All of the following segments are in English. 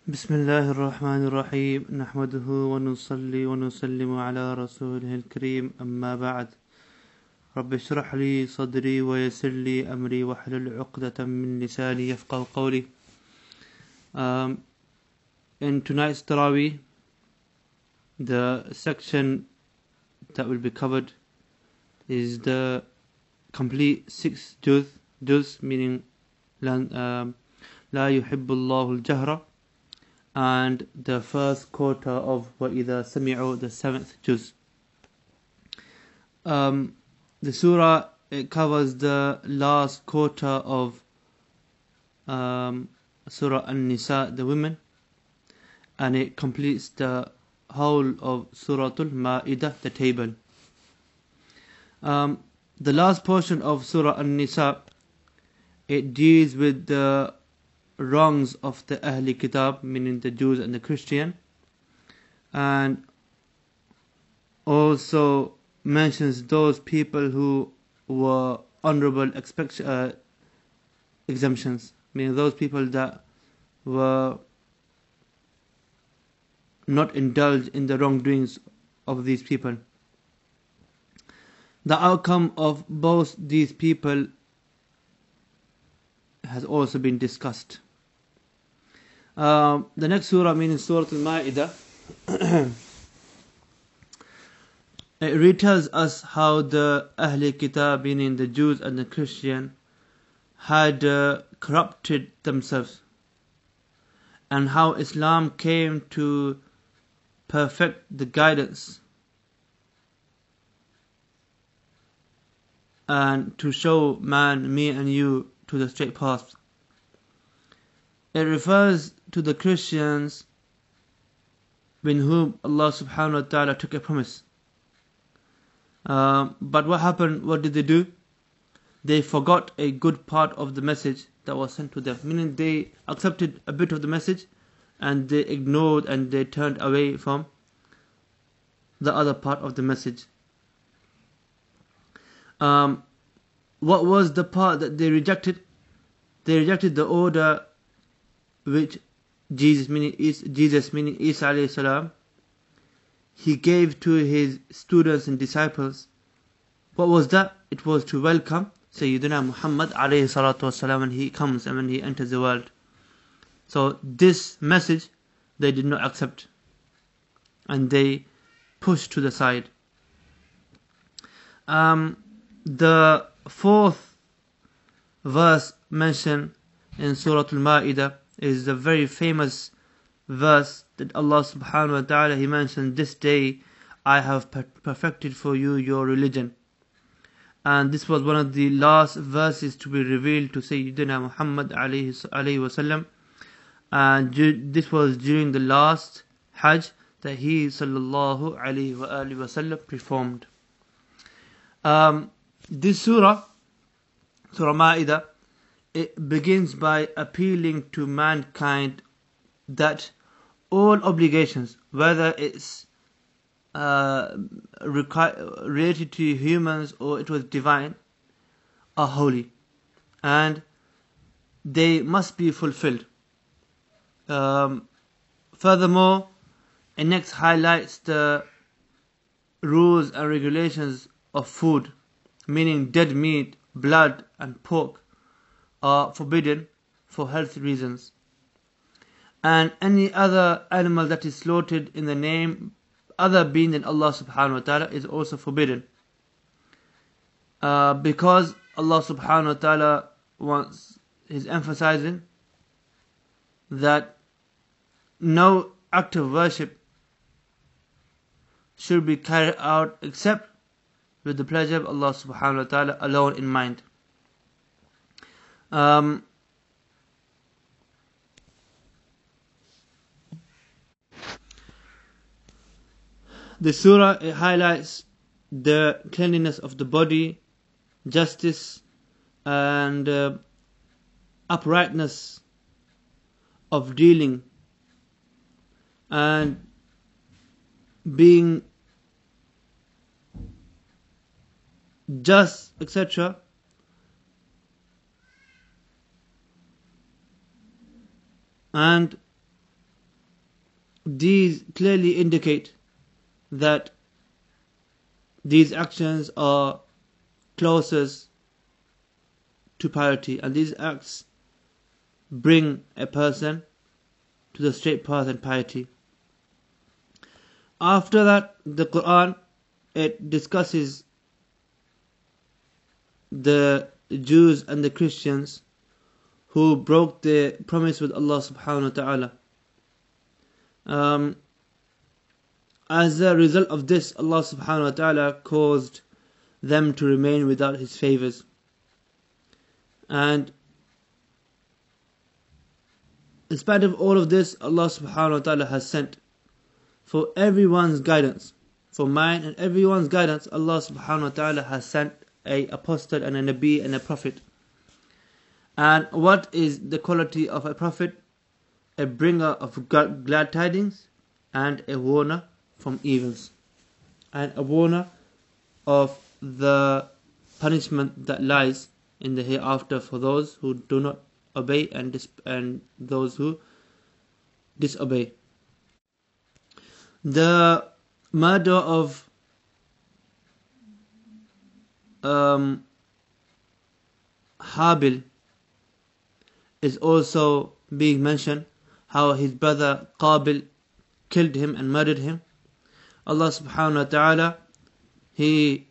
بسم الله الرحمن الرحيم نحمده ونصلي ونسلم على رسوله الكريم أما بعد رب اشرح لي صدري ويسر لي أمري واحلل عقدة من لساني يفقه قولي. In tonight's Taraweeh, the section that will be covered is the complete 6 juz, meaning لا يحب الله الجهر, and the first quarter of وَإِذَا سَمِعُوا, the 7th juz. The surah, it covers the last quarter of Surah An-Nisa, the women, and it completes the whole of Surah Al-Ma'idah, the table. The last portion of Surah An-Nisa, it deals with the wrongs of the Ahli Kitab, meaning the Jews and the Christian, and also mentions those people who were honorable exemptions, meaning those people that were not indulged in the wrongdoings of these people. The outcome of both these people has also been discussed. The next surah, meaning Surah Al-Ma'idah, it retells us how the Ahli Kitab, meaning the Jews and the Christian, had corrupted themselves, and how Islam came to perfect the guidance and to show man, me and you, to the straight path. It refers to the Christians with whom Allah subhanahu wa ta'ala took a promise. But what happened? What did they do? They forgot a good part of the message that was sent to them. Meaning they accepted a bit of the message and they ignored and they turned away from the other part of the message. What was the part that they rejected? They rejected the order which Jesus, meaning Isa alayhi salam, he gave to his students and disciples. What was that? It was to welcome Sayyidina Muhammad alayhi salatu wasalam when he comes and when he enters the world. So this message they did not accept and they pushed to the side. The fourth verse mentioned in Surah Al-Ma'idah is the very famous verse that Allah subhanahu wa ta'ala, he mentioned, this day I have perfected for you your religion. And this was one of the last verses to be revealed to Sayyidina Muhammad alayhi wasallam, and this was during the last Hajj that he sallallahu alayhi wa alihi wasallam performed. This surah, Surah Ma'idah, it begins by appealing to mankind that all obligations, whether it's related to humans or it was divine, are holy and they must be fulfilled. Furthermore, it next highlights the rules and regulations of food, meaning dead meat, blood and pork are forbidden for health reasons, and any other animal that is slaughtered in the name other being than Allah subhanahu wa ta'ala is also forbidden, because Allah subhanahu wa ta'ala is emphasizing that no act of worship should be carried out except with the pleasure of Allah subhanahu wa ta'ala alone in mind. The surah, it highlights the cleanliness of the body, justice and uprightness of dealing and being just, etc. And these clearly indicate that these actions are closest to piety, and these acts bring a person to the straight path and piety. After that, the Quran, it discusses the Jews and the Christians who broke the promise with Allah subhanahu wa ta'ala. As a result of this, Allah subhanahu wa ta'ala caused them to remain without His favors. And in spite of all of this, Allah subhanahu wa ta'ala has sent for everyone's guidance, for mine and everyone's guidance, Allah subhanahu wa ta'ala has sent an apostle and a Nabi and a prophet. And what is the quality of a prophet? A bringer of glad tidings and a warner from evils, and a warner of the punishment that lies in the hereafter for those who do not obey and those who disobey. The murder of Habil is also being mentioned, how his brother Qabil killed him and murdered him. Allah subhanahu wa ta'ala, He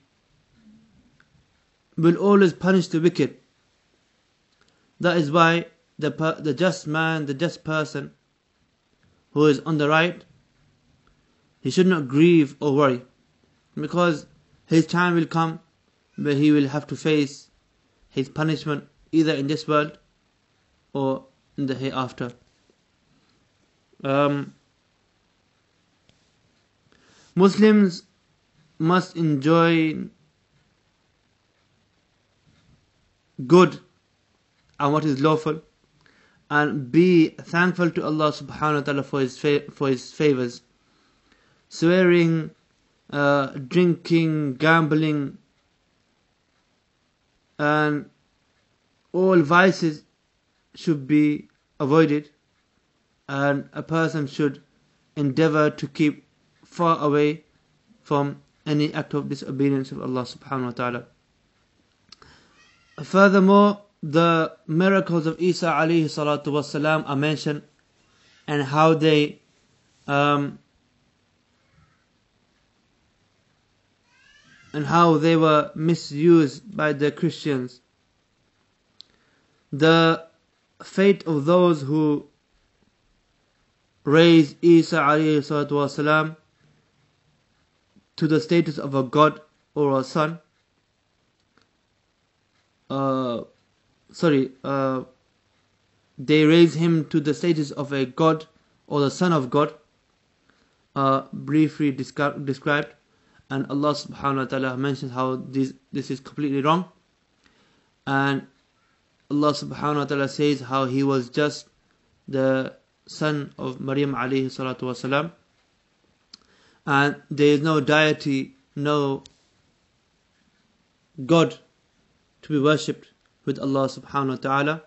will always punish the wicked. That is why the just man, the just person who is on the right, he should not grieve or worry, because his time will come where he will have to face his punishment either in this world or in the hereafter. Muslims must enjoy good and what is lawful, and be thankful to Allah subhanahu wa ta'ala for His favors. Swearing, drinking, gambling, and all vices should be avoided, and a person should endeavor to keep far away from any act of disobedience of Allah subhanahu wa ta'ala. Furthermore, the miracles of Isa alayhi salatu wasalam are mentioned, and how they were misused by the Christians. The fate of those who raised Isa alayhi salatu wasalam to the status of a god or a son, they raised him to the status of a god or the son of God, briefly described, and Allah subhanahu wa ta'ala mentions how this is completely wrong. And Allah subhanahu wa ta'ala says how he was just the son of Maryam alayhi salatu wasalam, and there is no deity, no God to be worshipped with Allah subhanahu wa ta'ala,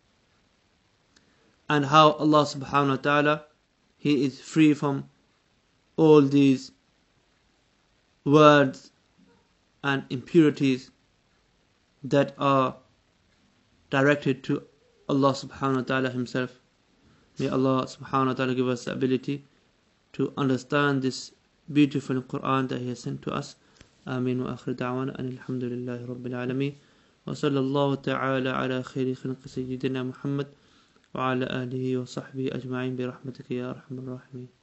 and how Allah subhanahu wa ta'ala, He is free from all these words and impurities that are directed to Allah subhanahu wa ta'ala Himself. May Allah subhanahu wa ta'ala give us the ability to understand this beautiful Quran that He has sent to us. Ameen wa akhir da'wana and alhamdulillahi rabbil alameen. Wa sallallahu ta'ala ala khayri khalqi sayyidina Muhammad wa ala alihi wa sahbihi ajma'in bi rahmatika ya arhamar rahimin.